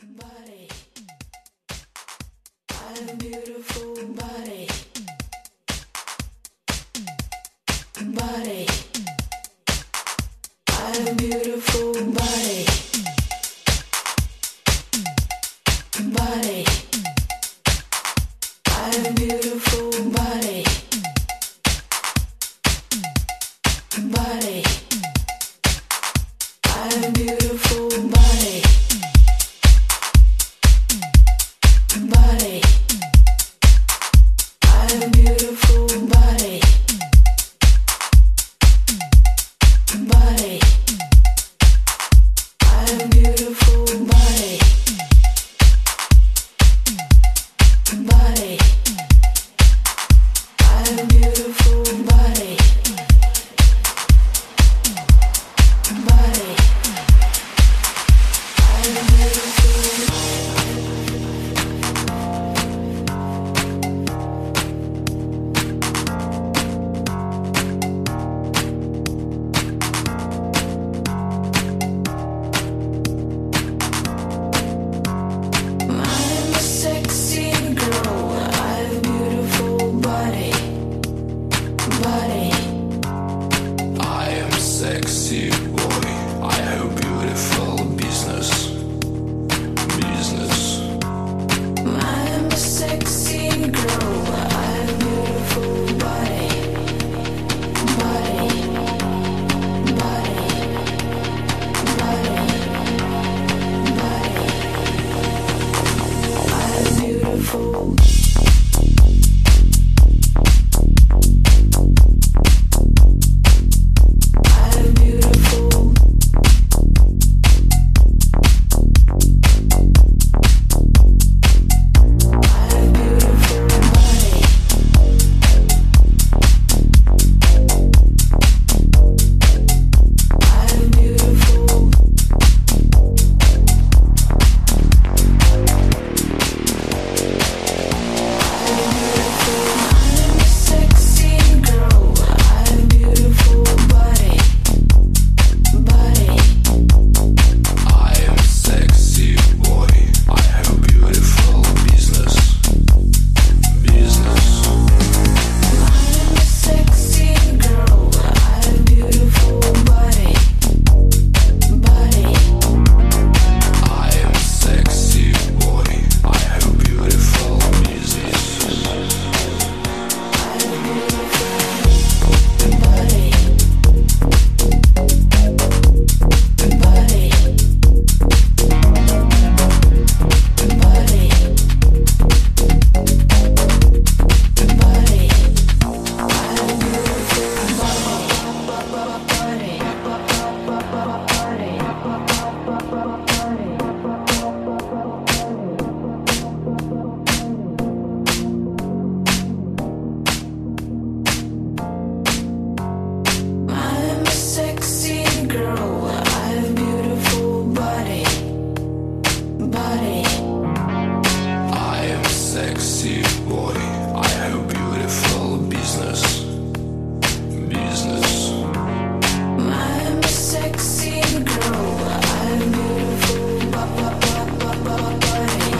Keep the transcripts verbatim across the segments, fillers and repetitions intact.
Body, I have a beautiful body. Body, I have a beautiful body. Body, I have a beautiful body. Body, I have a beautiful body. Body, I have a beautiful body. Body, I have a beautiful body. Body, I have a beautiful body. Body, I have a beautiful I'm a sexy girl, I have a beautiful body. Body, I am sexy boy. I have beautiful business. Business. I'm a sexy girl, I have a beautiful body. Body, body, body, body, I have beautiful. I have beautiful. I have beautiful body. I have beautiful. I'm a sexy girl, I have beautiful body. Body, I am sexy boy. I have beautiful business. Business. I'm a sexy girl, I have beautiful body. Body, I am sexy boy. I have beautiful business. I have beautiful body. Body, body, body. I have beautiful body. I'm a sexy girl, I have beautiful body. Body, I am sexy boy. I have beautiful business. Business. I'm a sexy girl, I have beautiful body.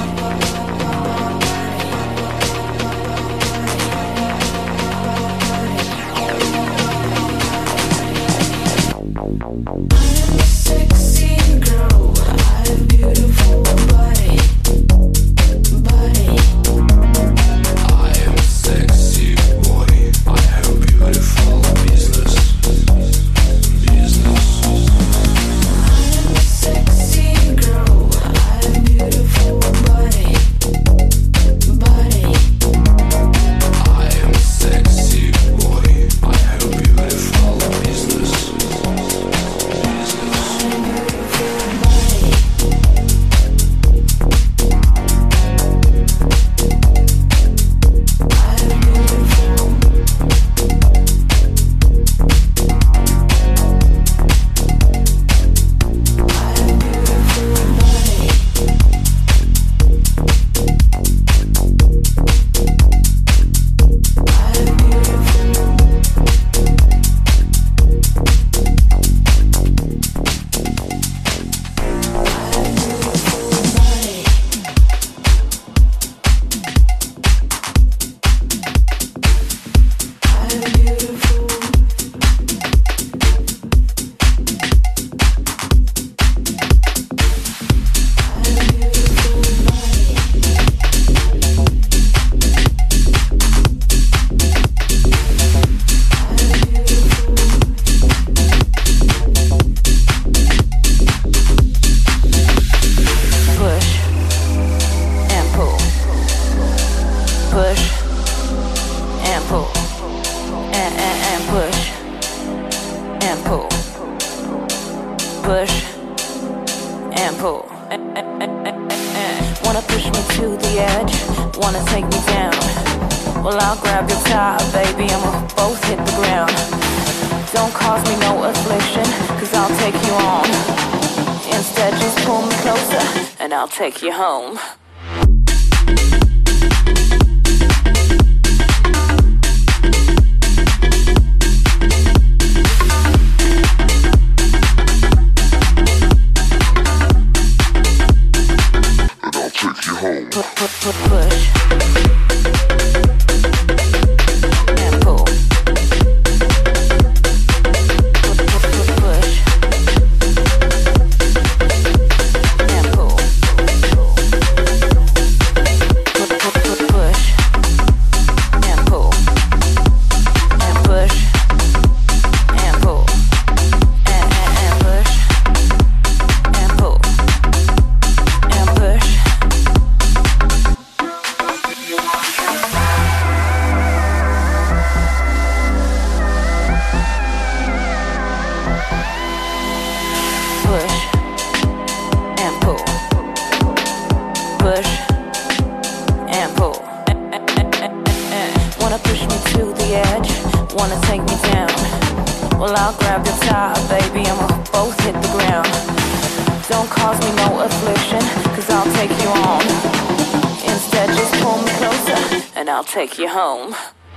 I'm a sexy girl, I have beautiful body. Body, I am sexy boy. I have beautiful business. Business. I'm a sexy girl, I have beautiful body. Body, I am sexy boy. I have beautiful business. Business. beautiful body. push and pull. Wanna push me to the edge, wanna take me down. Well, I'll grab your tie, baby, and we'll both hit the ground. Don't cause me no affliction, cause I'll take you on. Instead, just pull me closer, and I'll take you home. Take you home. Push, push, push, push. And pull. Push, push, push, push. And pull. Push, push, push, push. And pull. And push. And pull. And, and, and push. And pull. And push. Push and pull. Push and pull. Wanna push me to the edge, wanna take me down. Well, I'll grab your tie, baby, and we'll both hit the ground. Don't cause me no affliction, cause I'll take you on. Instead, just pull me closer, and I'll take you home.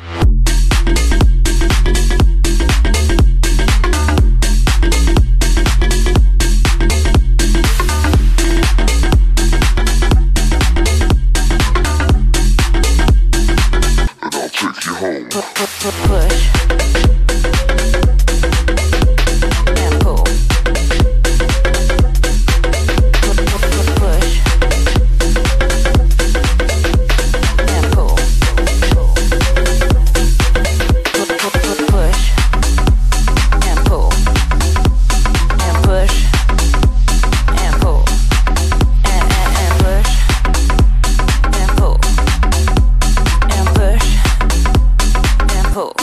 Take you home. Push, push, push, push. And pull. Push, push, push, push. And pull. Push, push, push, push. And pull. And push. And pull. And, and, and push. And pull. And push. Pull.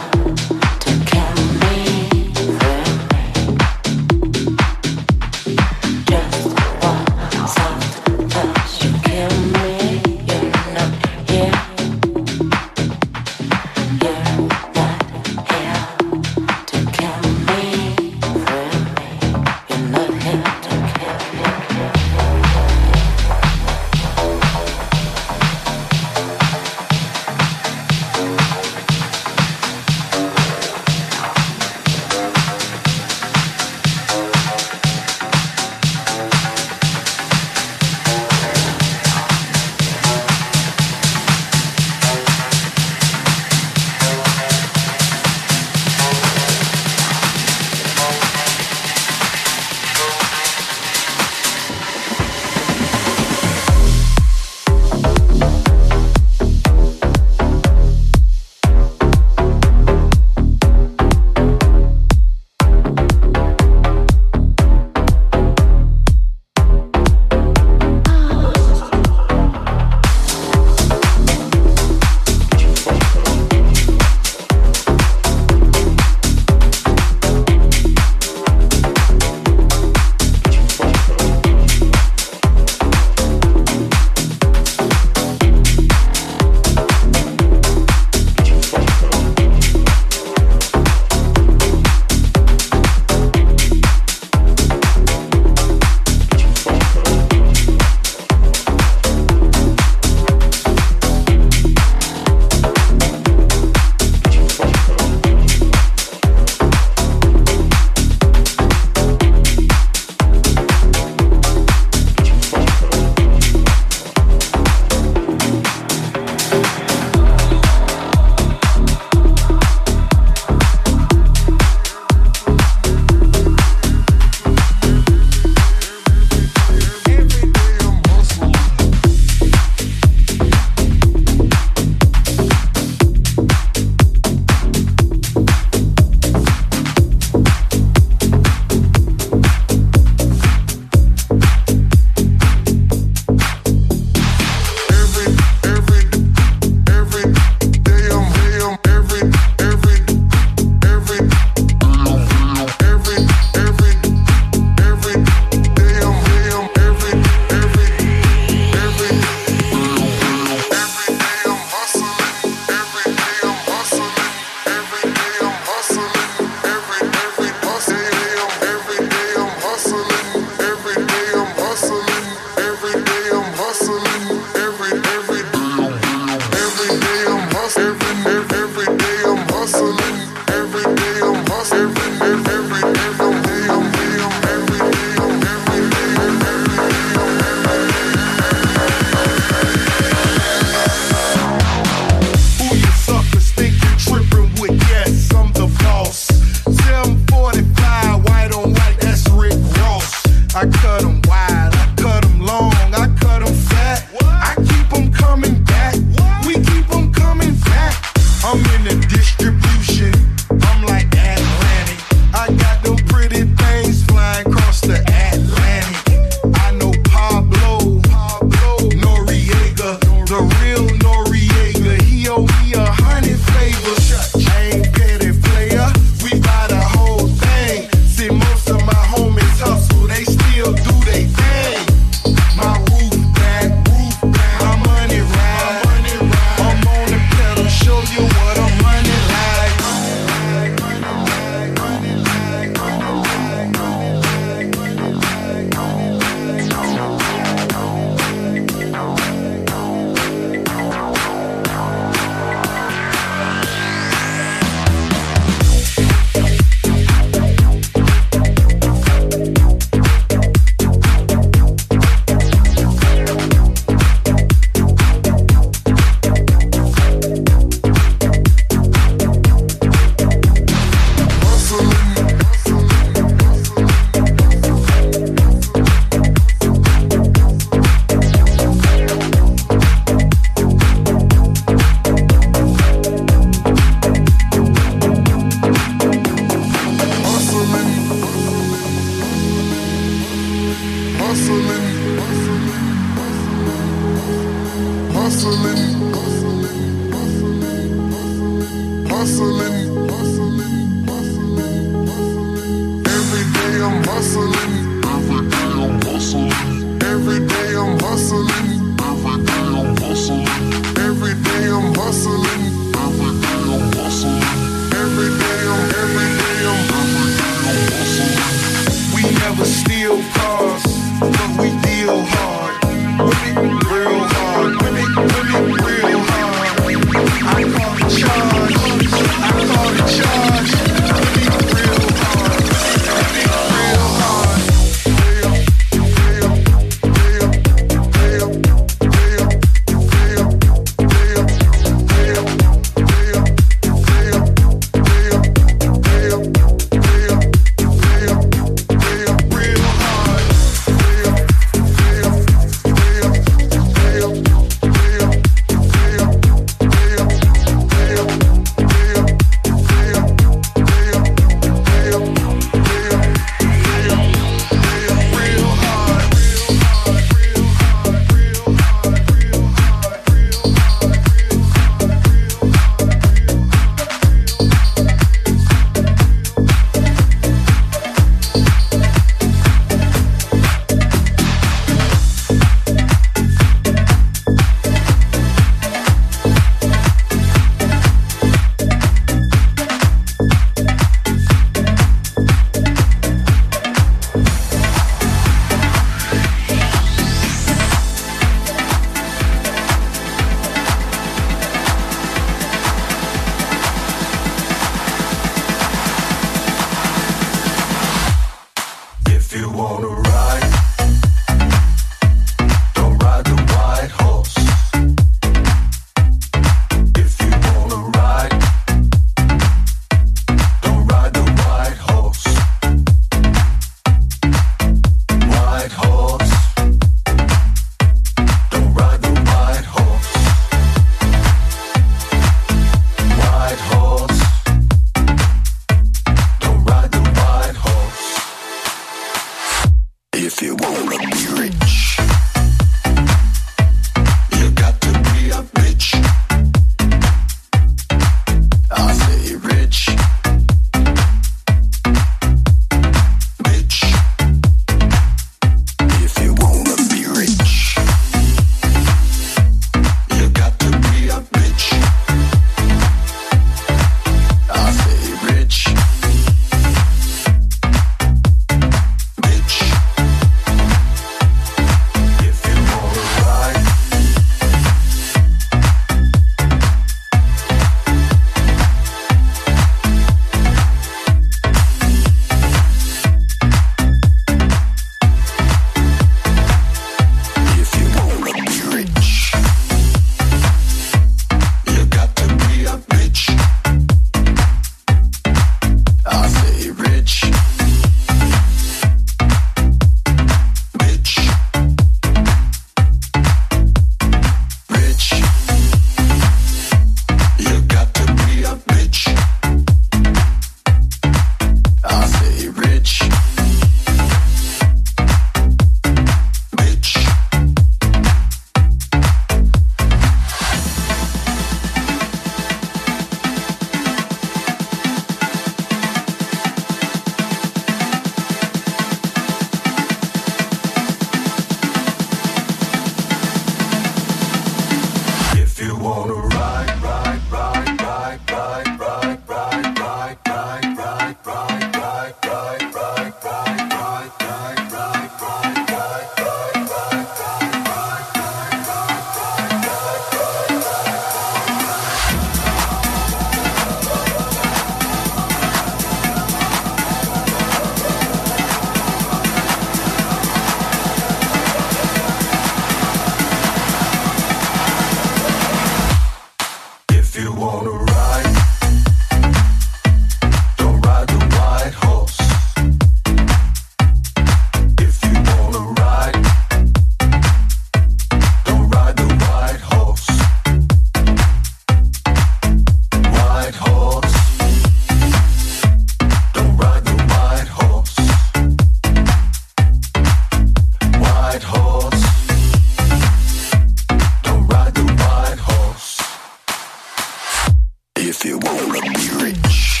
if you wanna be rich.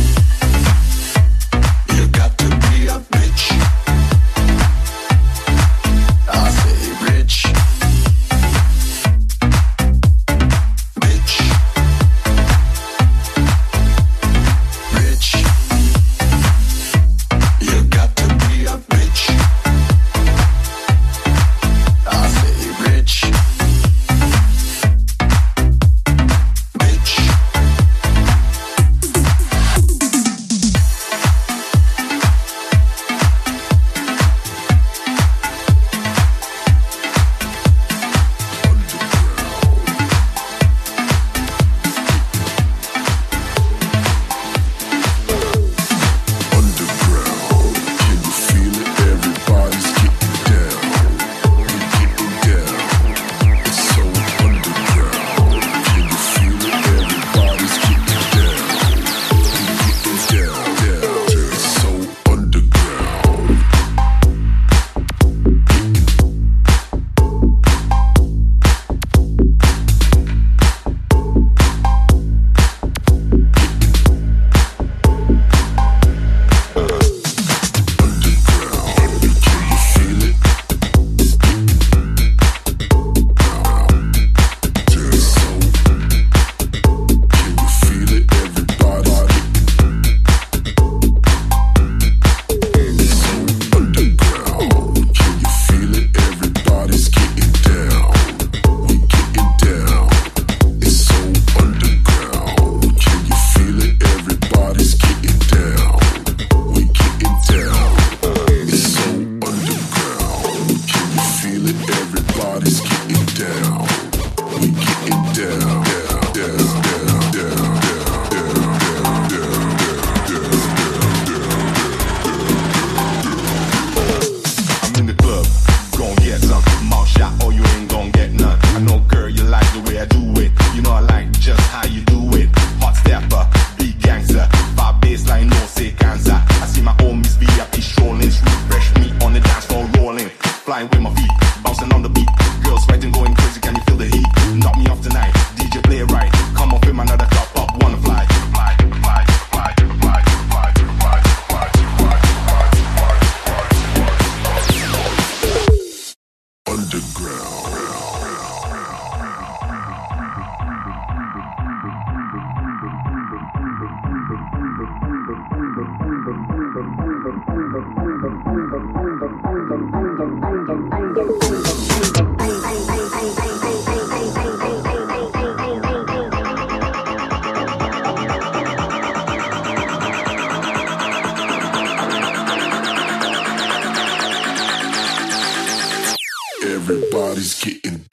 You got to be a bitch. I say rich. Bitch. Rich. You got to be a bitch. I say rich. Everybody's getting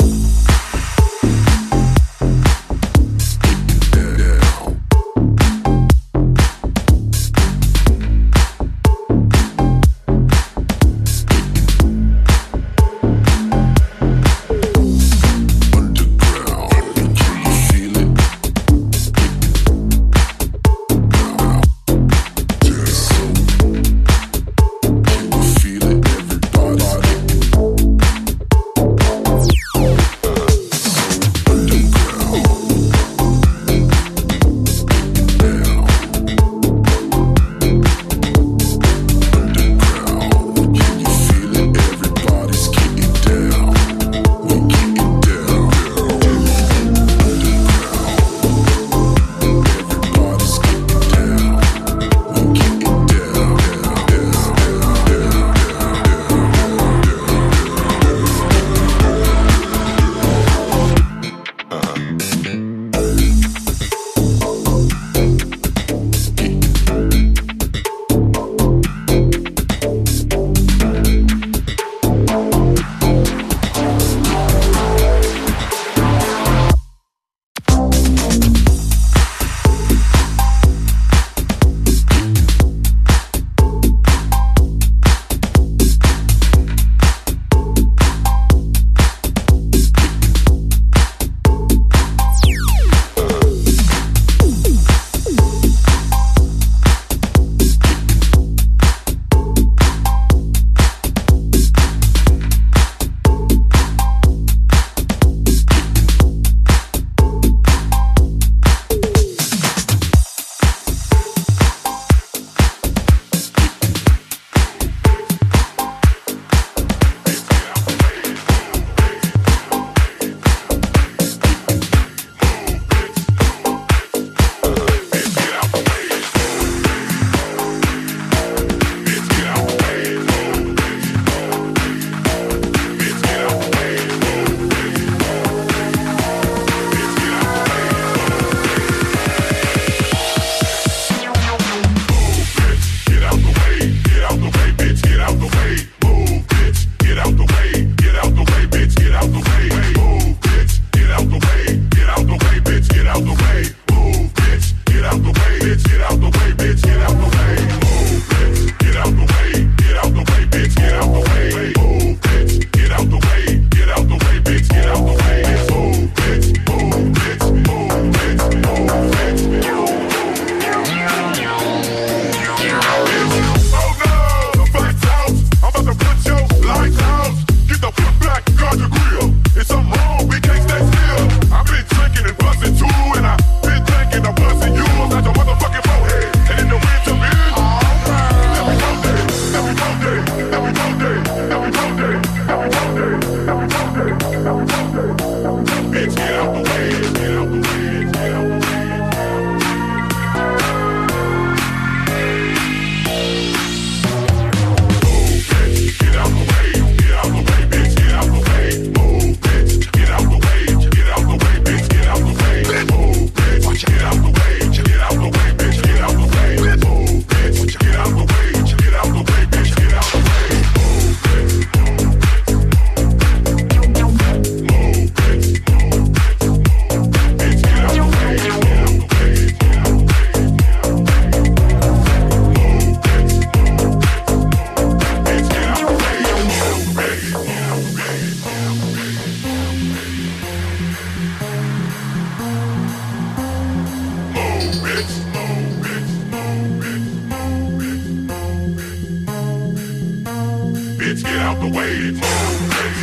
out the way. Move, bitch.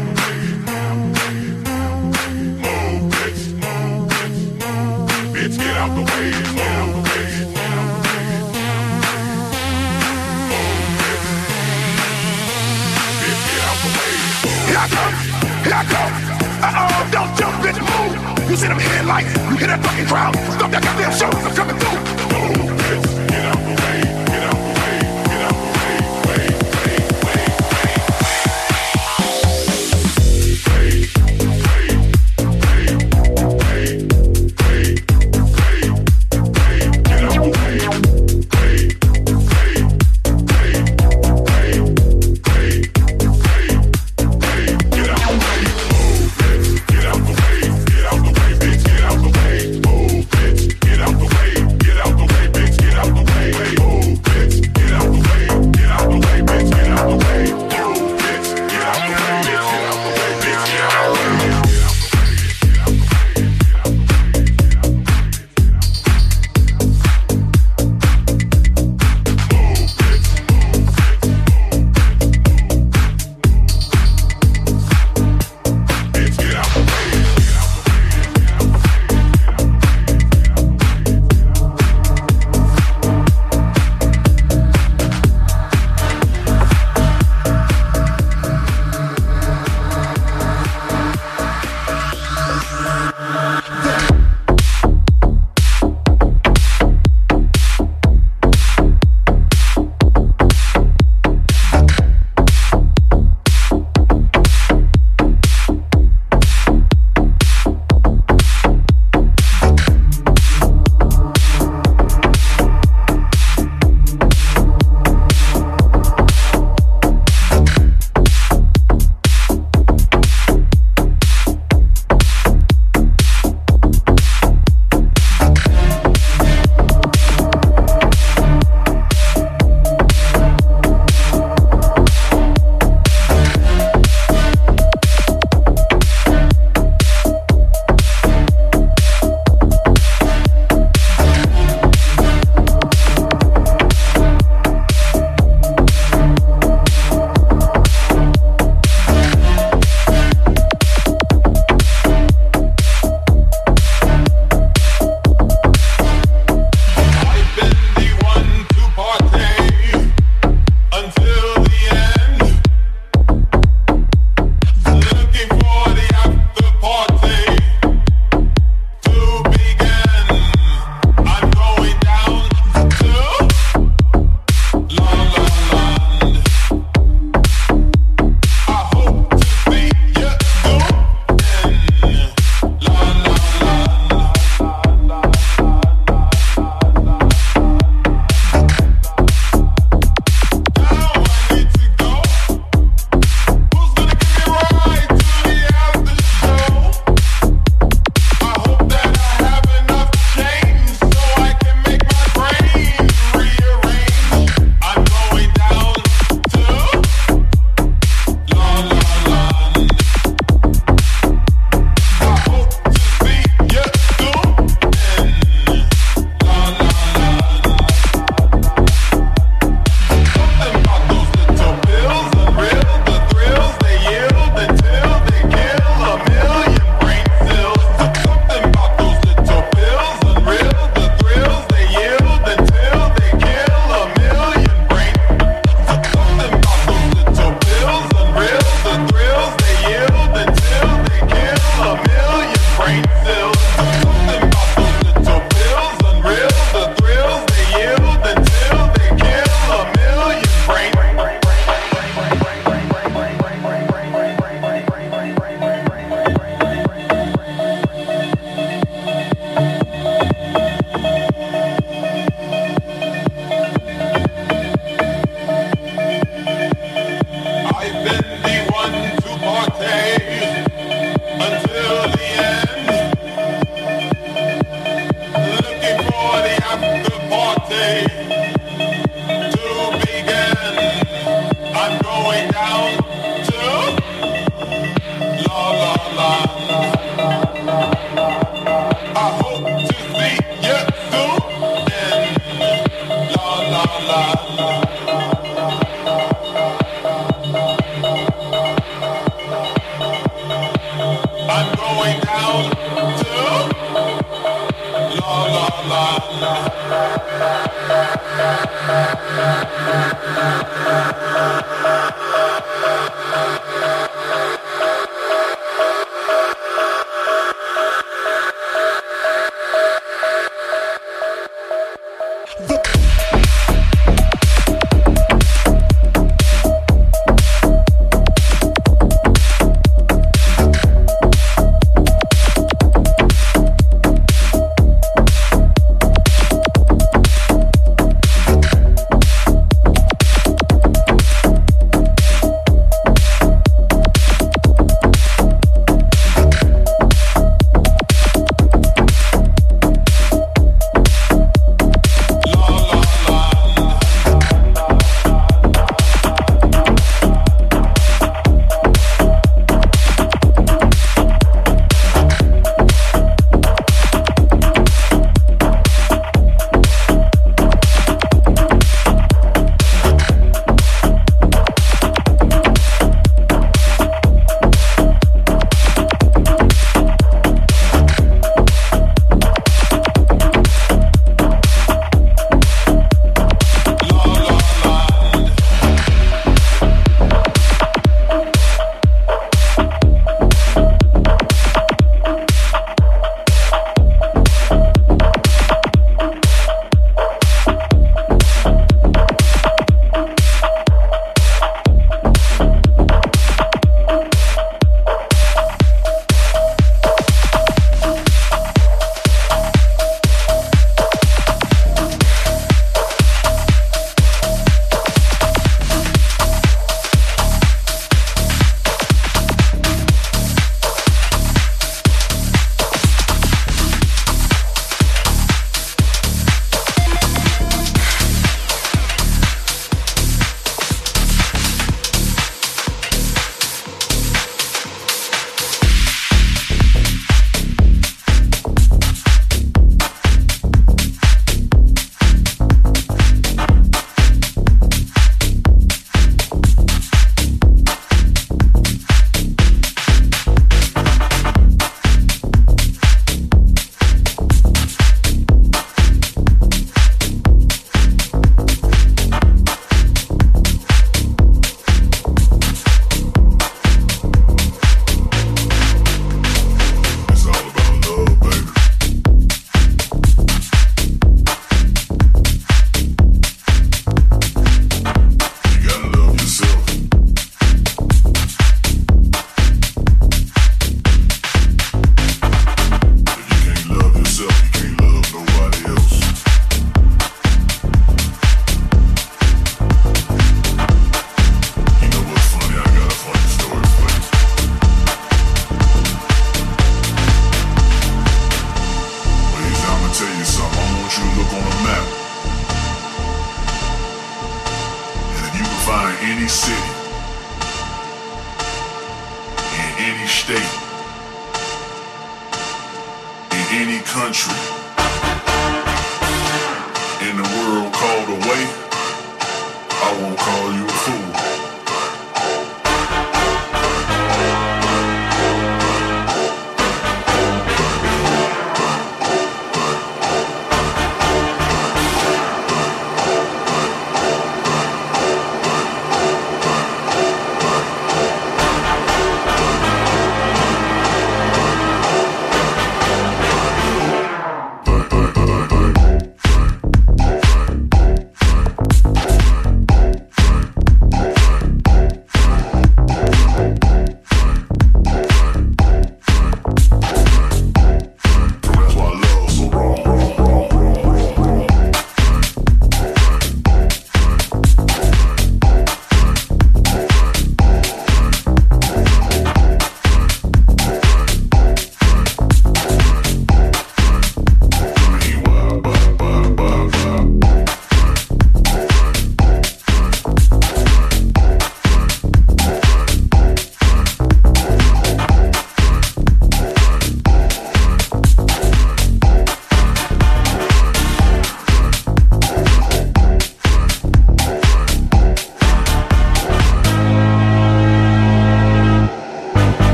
Move, bitch. Bitch, get out the way. Move, bitch. Bitch, get out the way. Here I come, here I come. Uh-oh, don't jump, bitch, move. You see them headlights, you hear that fucking crowd. Stop that goddamn show, I'm coming through. Move, bitch, get out the way, get out the way, get out the way, way, way, way, way, way, way, way, way, way, way, get out the way, way, way, way, way, way, way, way, get out the way. Move, bitch, get out the way, get out the way, bitch, get out the way. Move, bitch, get out the way.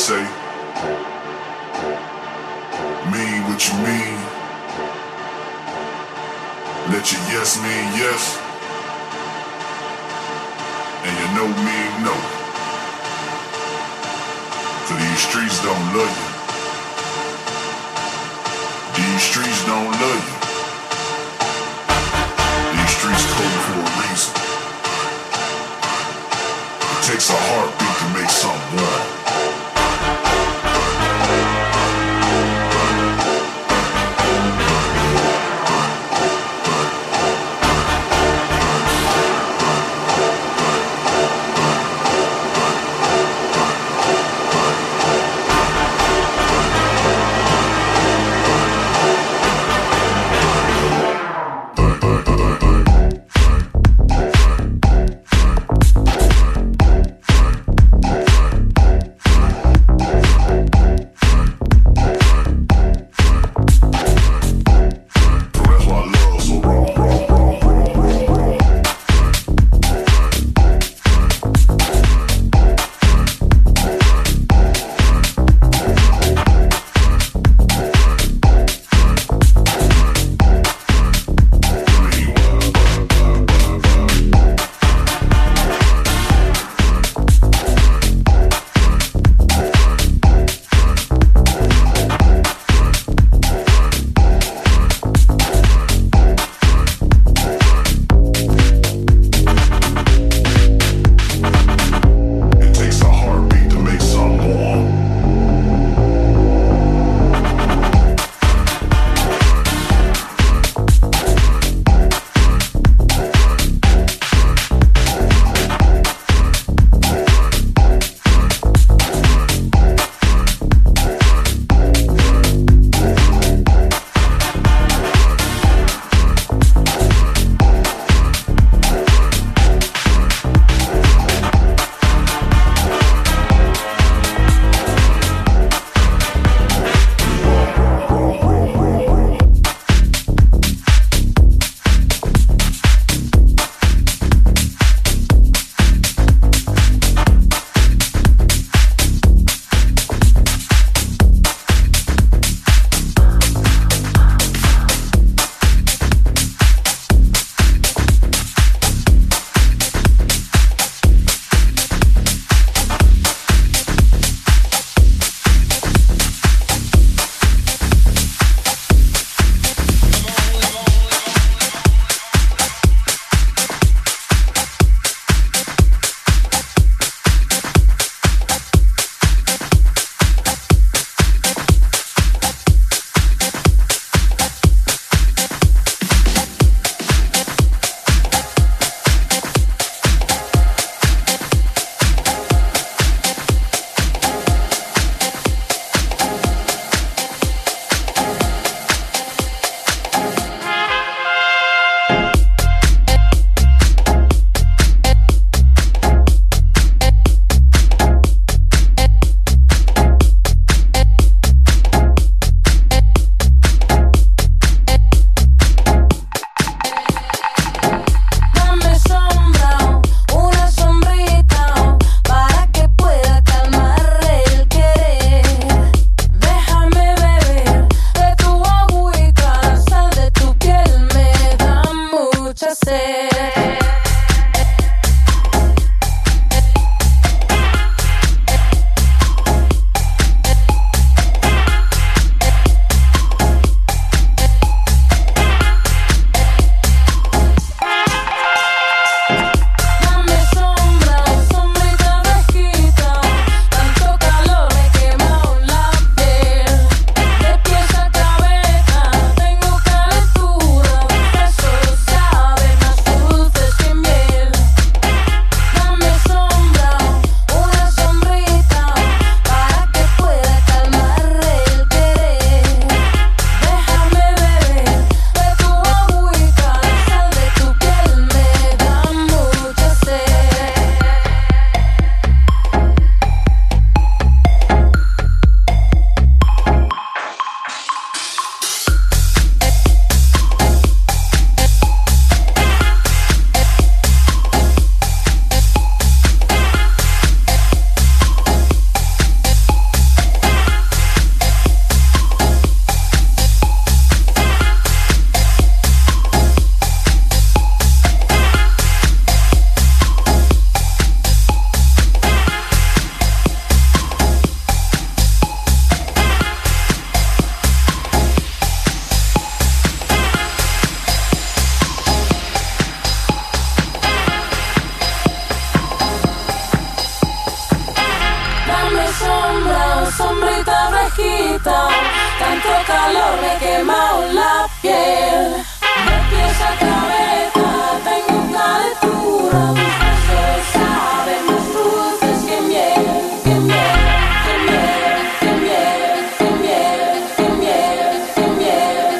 say. Mean what you mean. Let your yes mean yes. And your no mean no. For these streets don't love you. These streets don't love you. These streets cold for a reason. It takes a heartbeat to make something warm. sombrita fresquita, tanto calor me he quemado la piel. De pies a cabeza tengo calentura, tus besos saben más dulces que miel, que miel, que miel, que miel, que miel, que miel, que miel.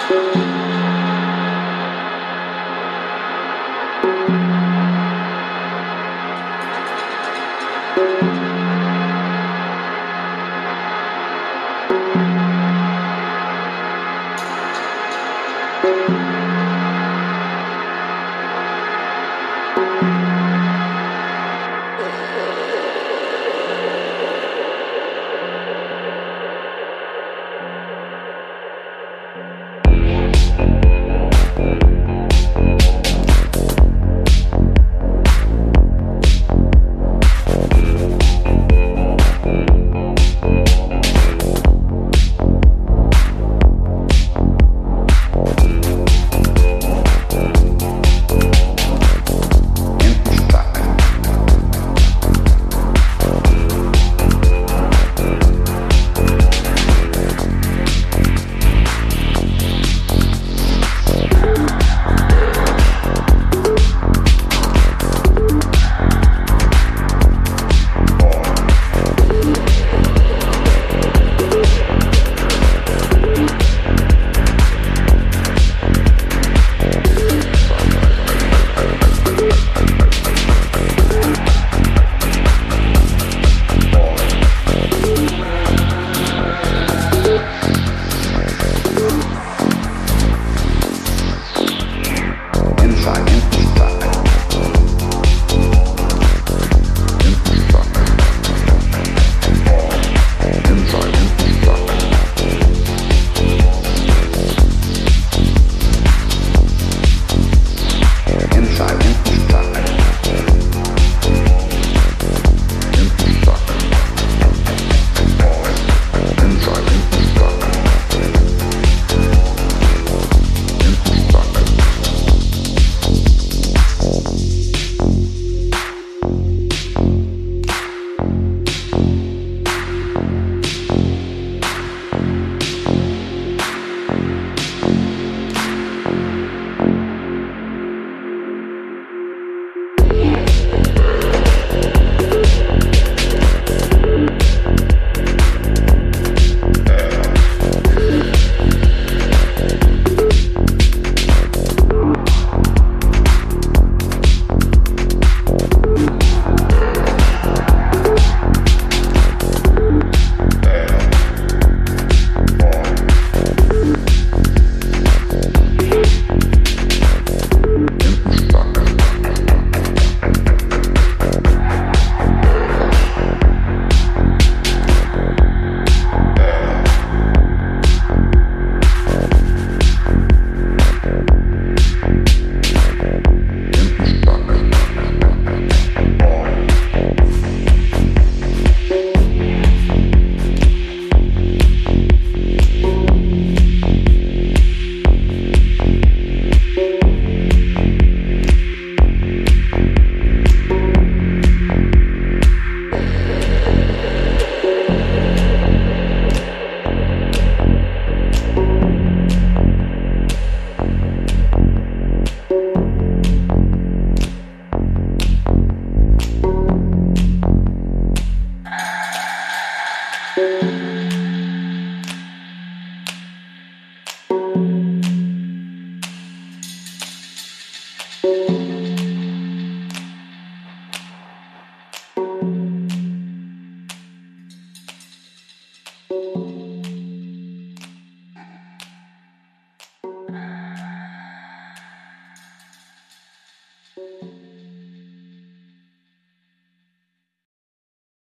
Thank